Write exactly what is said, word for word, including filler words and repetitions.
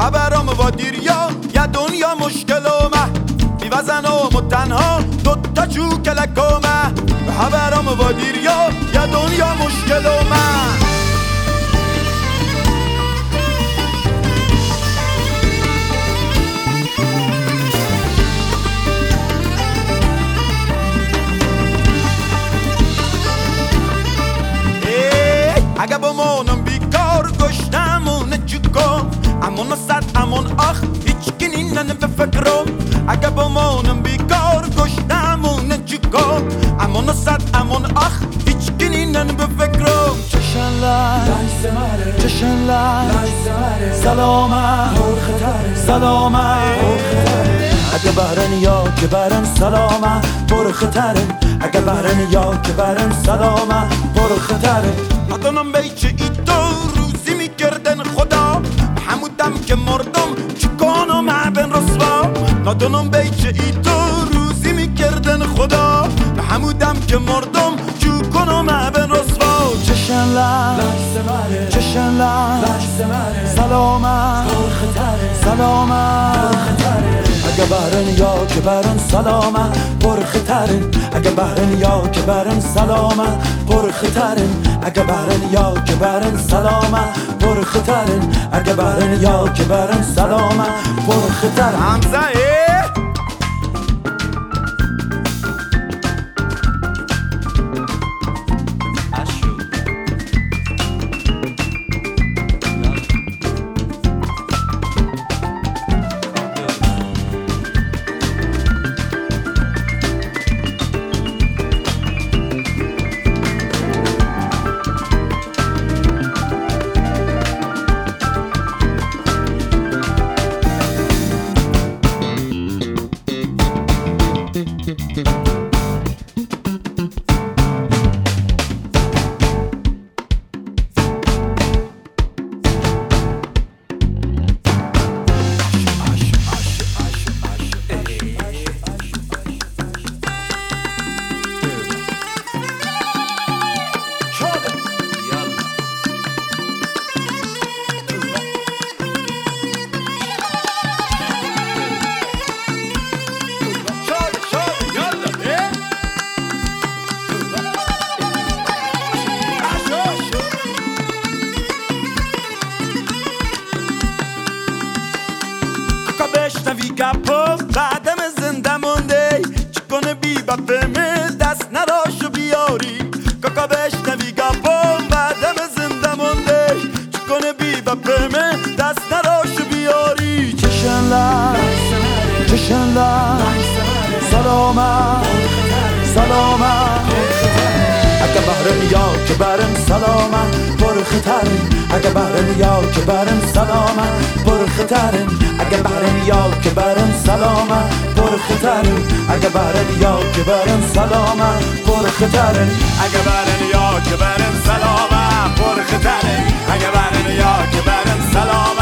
خبرم و دیریا یا دنیا مشکلومه بی وزنم و تنها دوتا چوکلکومه خبرم و دیریا یا دنیا مشکلومه اگه بمونم بیکار گشتمون چکم امون صد امون آخ هیچ کنی ننه به فکرم اگه بمونم بیکار گشتمون چکم امون صد امون آخ هیچ کنی ننه به فکرم چشن لای چشن لای سلامه سلامه اگه بهرن یا که برن سلامه پر خطرن اگه بهرن یا که برن سلامه پر خطرن ندانم بیچه ای تو روزی میکردن خدا همودم که مردم چکنم بن رسوا ندانم بیچه ای تو روزی میکردن خدا همودم که مردم چکنم بن رسوا چشن لای چشن لای سلامه سلامه اگه بهرن یا که برن سلامه پر خطرن اگه بهرن یا که برن سلامه پر خطرن اگه بهرن یا که برن سلامه پر خطرن اگه بهرن یا که برن سلامه پر خطرن حمزه بشنوی گپم بعدم زنده مونده چکنه بی بفهمه دست نراشو بیاری کاکا بشنوی گپم بعدم زنده مونده چکنه بی بفهمه دست نراشو بیاری چشن لای چشن لای سلامه سلامه اگه بهرن یا که برن سلامه پر خطرن اگه بهرن یا که برن سلامه پر خطرن اگه بهرن یا که برن سلامه پر خطرن اگه بهرن یا که برن سلامه پر خطرن اگه بهرن یا که برن سلامه پر خطرن اگه بهرن یا که برن سلامه